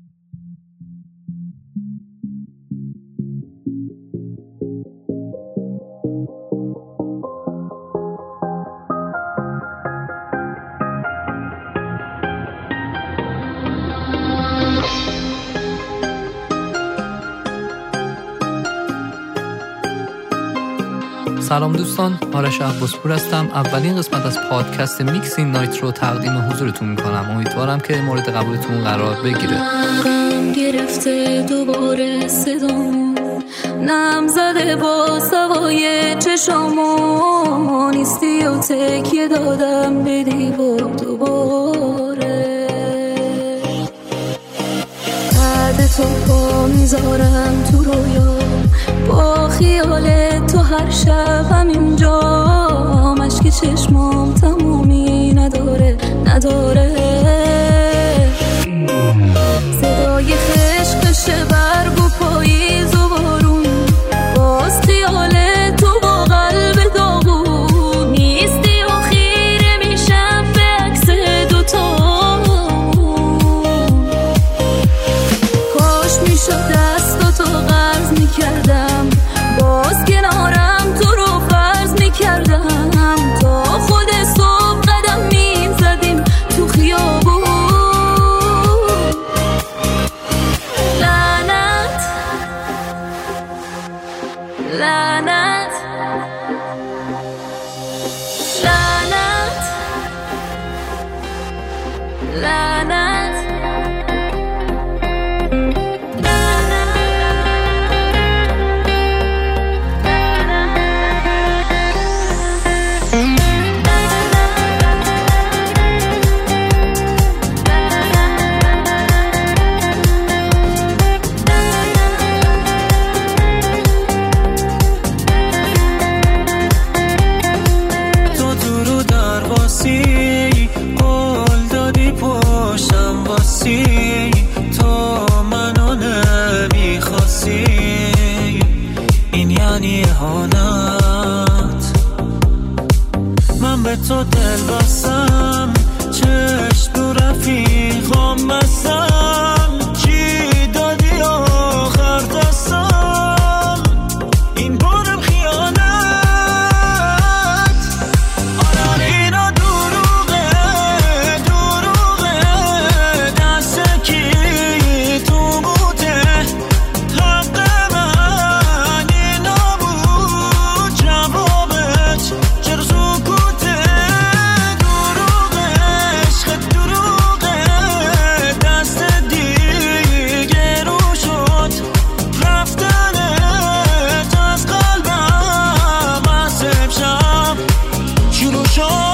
سلام دوستان، آرش عباسپور هستم. اولین قسمت از پادکست میکسین نایت رو تقدیم حضورتون میکنم. امیدوارم که مورد قبولتون قرار بگیره. گرفته دوباره صدامون، نم زده با سوای چشامو، نیستی و تکیه دادم به دیوار دوباره. بعد تو پا میذارم تو رویا، با خیال تو هر شب همینجا، مشک چشمام تمومی نداره صدای خشخش برگ و پاییز و بارون، باز خیال تو با قلب داغون، نیستی و خیره میشم به عکس دوتامون. کاش میشد دستاتو قرض میکردم، باز کنارم تو رو فرض میکردم، تا خود صبح قدم میزدیم تو خیابون. لعنت لعنت لعنت لعنت من به تو دل بستم، چشم تو رفیقام بستم، چی دادی آخر دستم، این بارم خیانت. آره اینا دروغه دست کی تو بوده، حق من اینا بود جوابت، چرا سکوته؟ دروغه عشق دروغه، دست دیگه رو شد، رفتنت از قلبم از امشب شروع شد.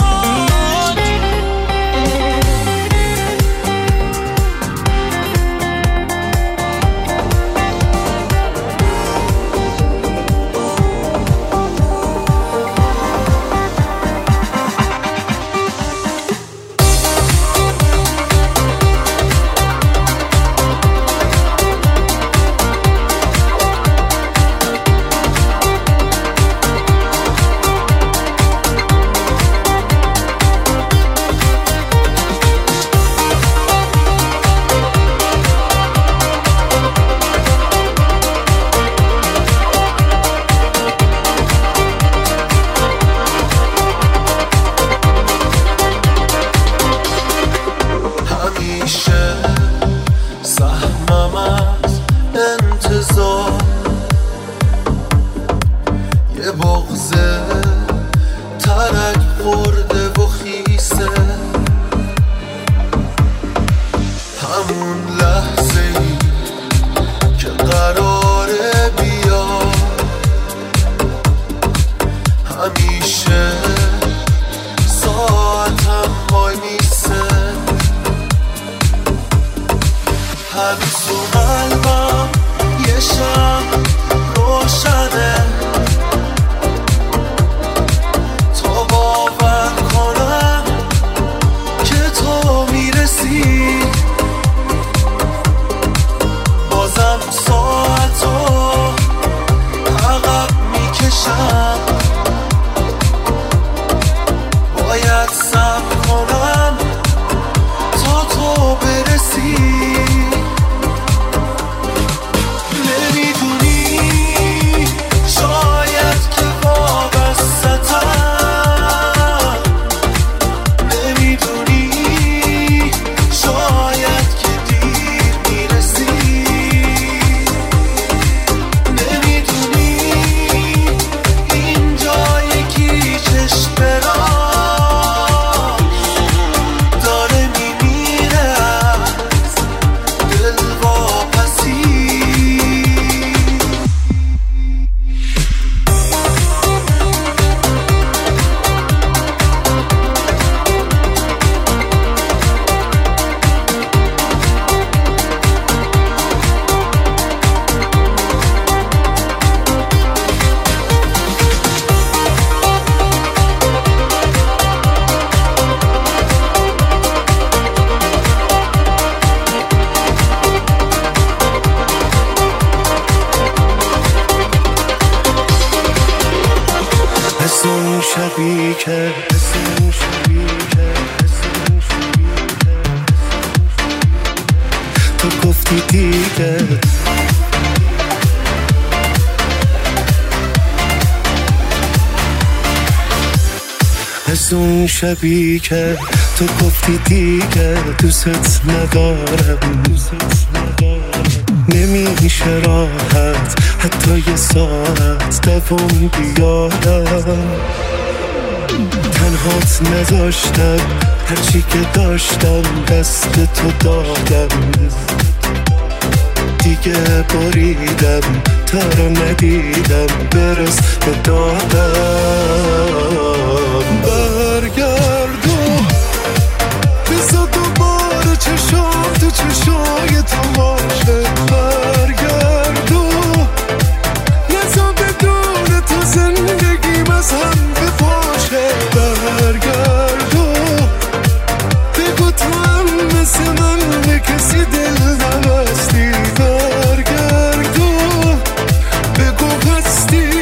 سهمم از انتظار یه بغضه ترک خورده و خیسه، همون لحظه ای که قراره بیا، همیشه ساعتم وای میسه، هنوز تو قلبم یه شب روشنه، تا باور کنم که تو میرسی، بازم ساعتو عقب میکشم، باید صبر کنم تا تو برسی. که تو گفتی دیگه از اون شبی که تو گفتی دیگه دوست ندارم نمیشه راحت حتی یه ساعت دوام بیارم تنهات نذاشتم هرچی که داشتم دست تو دادم دیگه بریدم تا رو ندیدم برس به دادم برگردو بزا دوباره چشام تو چشای تو باشه برگردو نزا بدون تو زندگیم از هم بپاشه برگردو بگو تو هم مثل من به کسی دل نبستی برگردو بگو هستی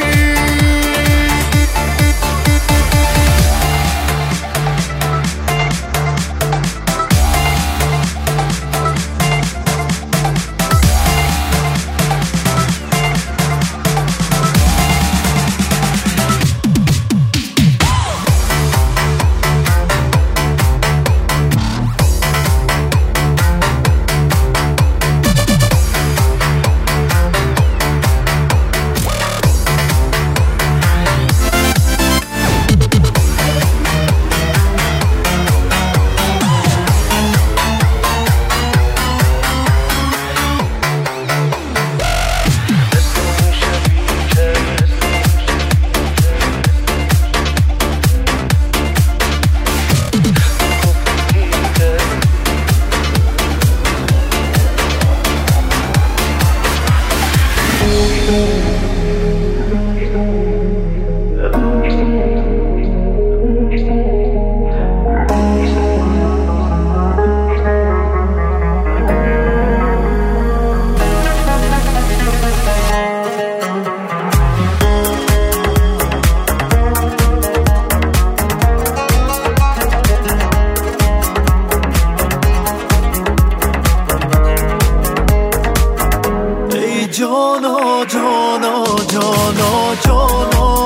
جانا جانا جانا جانا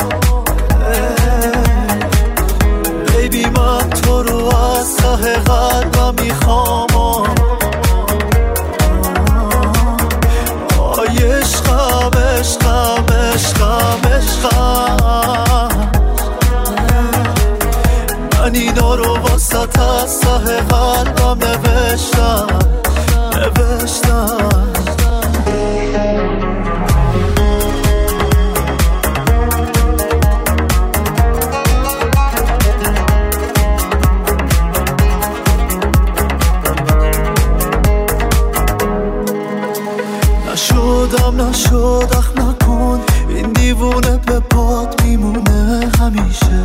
بیبی من تو رو از ته قلبم میخوام عشقم عشقم عشقم عشقم من اینا رو واسط از ته قلبم نوشتم نشد اخ نکن این دیوونه به پات میمونه همیشه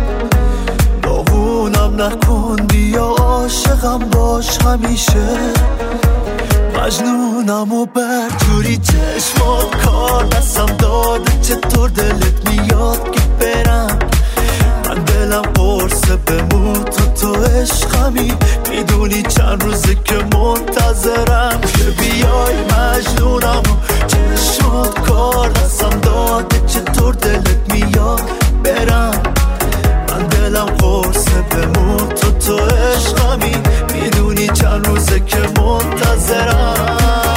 داغونم نکن بیا عاشقم باش همیشه مجنونم و برجوری چشمات کار دستم داده چطور دلت میاد که برم من دلم قرصه بموت تو عشقمی میدونی چند روزه که منتظرم که بیای مجنونم و چشمات کار دستم داده چطور دلت میاد برم من دلم قرصه بموت تو عشقمی میدونی چند روزه که منتظرم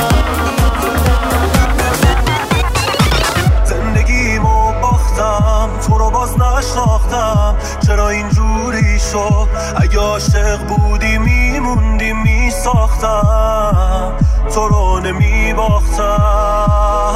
زندگیمو باختم تو رو باز نشناختم چرا اینجوری شد اگه عاشق بودی میموندی میساختم تو رو نمیباختم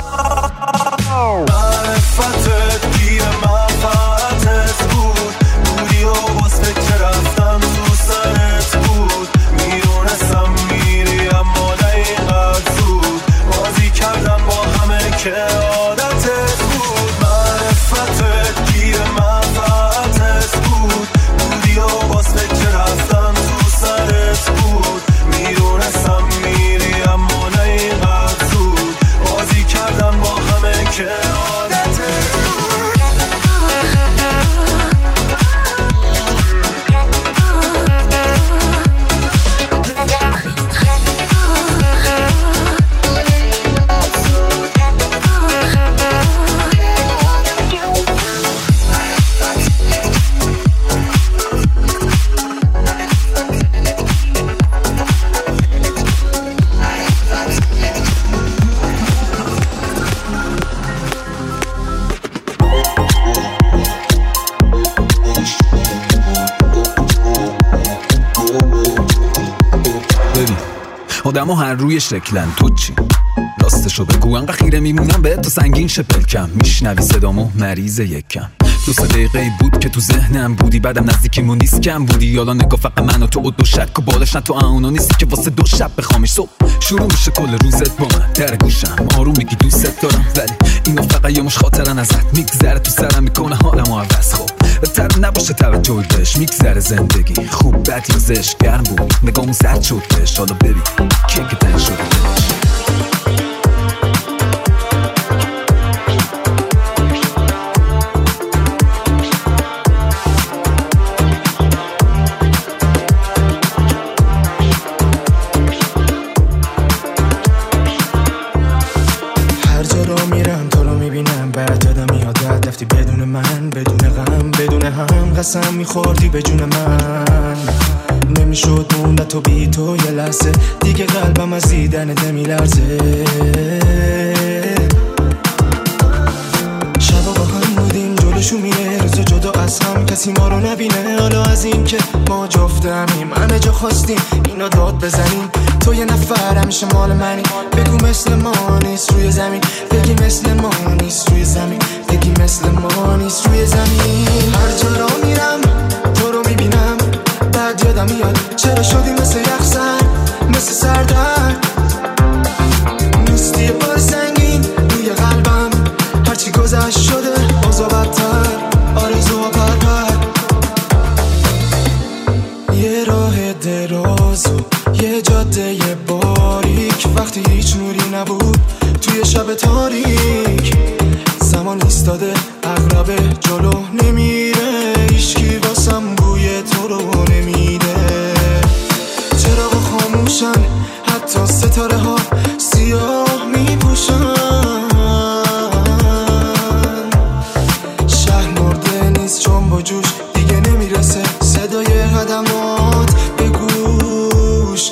معرفتت گیر منفعتت بود بودی و واسه که رفتم تو سرت بود میدونستم میری اما دقیقت زود بازی کردم با همه که عادتت بود معرفتت گیر منفعتت بود بودی و واسه که رفتم تو سرت بود میدونستم میری اما دقیقت زود بازی کردم با همه که عادتت بود آدم ها هر روی شکلن، تو چی؟ راستشو بگو انقدر خیره میمونم بهت تا سنگین شپلکم. میشنوی صدامو مریض یکم. 2-3 دقیقه بود که تو ذهنم بودی، بعدم نزدیکیمون نیست کم بودی. یالا نگاه فقط من و تو و دو شک و بالش نه تو اونو نیستی که واسه 2 شب بخوامش. صبح شروع میشه کل روزت با من، در گوشم آروم میگی دوست دارم، ولی اینا فقط یه مش خاطرن ازت. میگذره تو سرم میکنه حالمو عوض. خب بهتر نباشه توجه بهش، میگذره زندگی خوب بد یا زشت. گرم بود نگامون زرد شد بهش، حالا ببین کی که تن شده بهش. قسم میخوردی به جون من، نمیشد موند تو بی تو یه لحظه دیگه. قلبم از دیدنت نمیلرزه. شبا با هم بودیم جلوشو میره، روزو جدا از هم کسی ما رو نبینه. حالا از این که ما جفتمیم همه جا خواستیم اینا داد بزنیم. تو یه نفر همیشه مال منی، بگو مثل ما نیست روی زمین. بگی مثل ما نیست روی زمین. بگی مثل ما نیست روی زمین. هر جا را میرم تو رو میبینم، بعد یادم میاد چرا شدی مثل یخزن، مثل سردرد. نیستی یه بار سنگین روی قلبم، هرچی گذشت شده اوضاع بدتر. آرزوها پرپر، یه راه دراز و یه جاده باریک، وقتی هیچ نوری نبود توی شب تاریک. زمان ایستاده عقرب جلو نمیره، هیچکی واسم بوی تو رو نمیده. چراغ خاموشن حتی ستاره ها سیاه میپوشن. شهر مرده نیست چون با جوش دیگه نمیرسه صدای قدمات به گوش.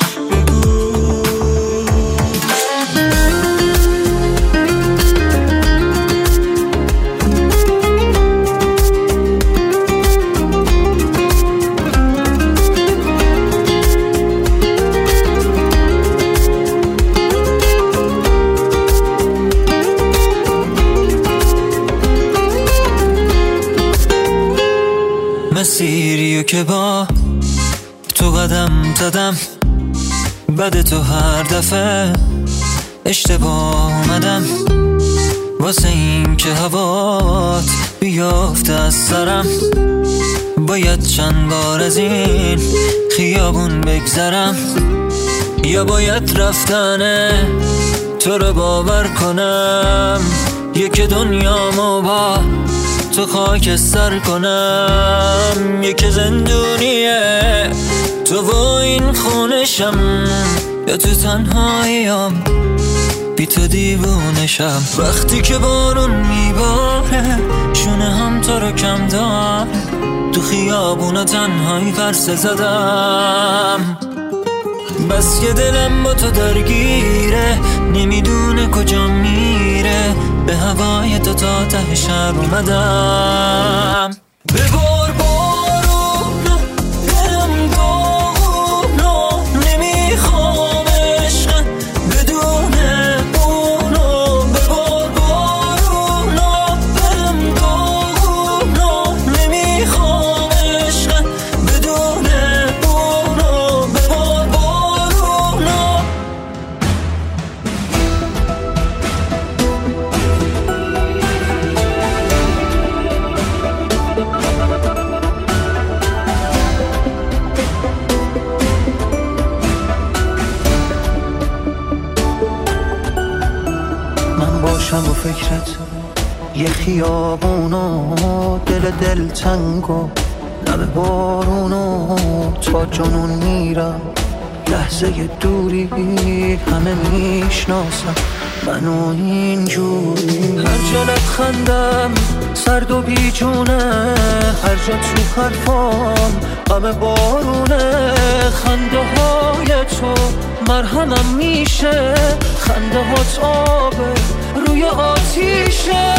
مسیریو که با تو قدم زدم، بعد تو هر دفعه اشتباه اومدم. واسه این که هوات بیافته از سرم، باید چند بار از این خیابون بگذرم. یا باید رفتنه تو رو باور کنم، یک دنیامو با تو خاک سر کنم. یک زندونیه تو و این خونشم، یا تو تنهاییم بی تو دیوونشم. وقتی که بارون میباره شونه هم تو رو کم دار، تو خیابونا تنهایی پرسه زدم. بس که دلم با تو درگیره، نمیدونه کجا میره. به هوای تو تا ته شهر اومدم. ببار بارونو دلم داغونو، نمیخوام عشق بدون اونو. ببار بارونو دلم داغونو، نمیخوام عشق بدون اونو. ببار بارونو. باشم و فکرت یه خیابونو، دل تنگو لب بارونو. تا جنون میرم لحظه دوری، همه میشناسم منو اینجوری. هر جا لبخندم سرد و بیجونه، هر جا تو حرفام غم بارونه. خنده های تو مرهمم میشه، خنده هات آبه روی آتیشه.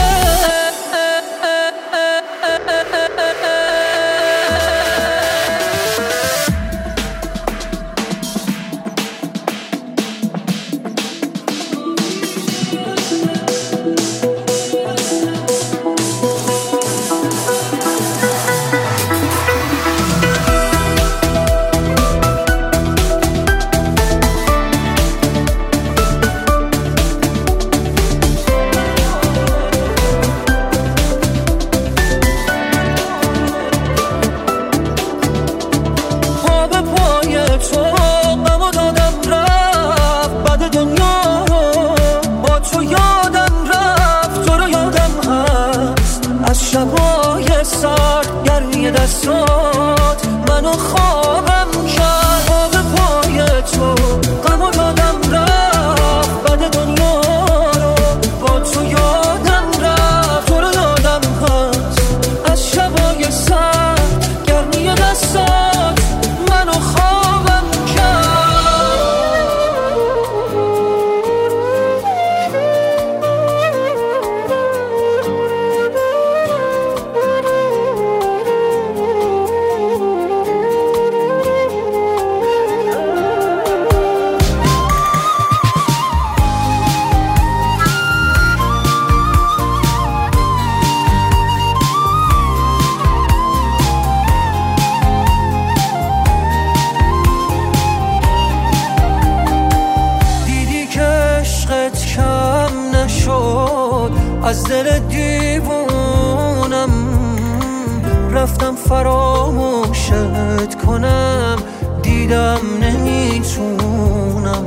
از دل دیوونم رفتم فراموشت کنم، دیدم نمیتونم.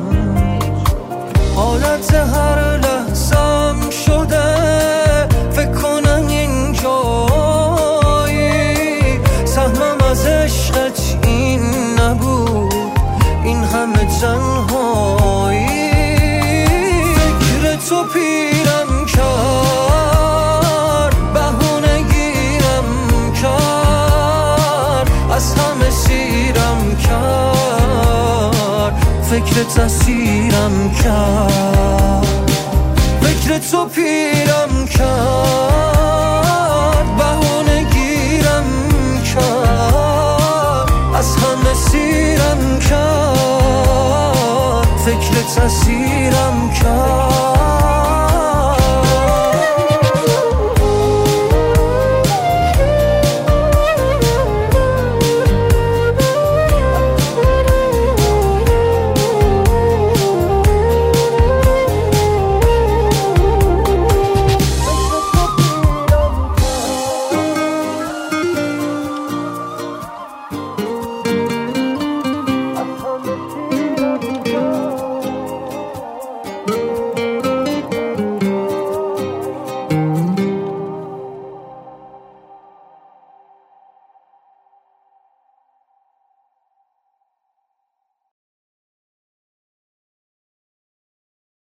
حالت هر لحظم شده فکر کنم اینجایی، سهمم از عشقت این نبود، این همه تنهایی. فکر تو پیرم کرد، بهونه گیرم کرد، از همه سیرم کرد، فکر تسیرم کرد. فکر تو پیرم کرد، بهونه گیرم کرد، از همه سیرم کرد، فکر تسیرم کرد.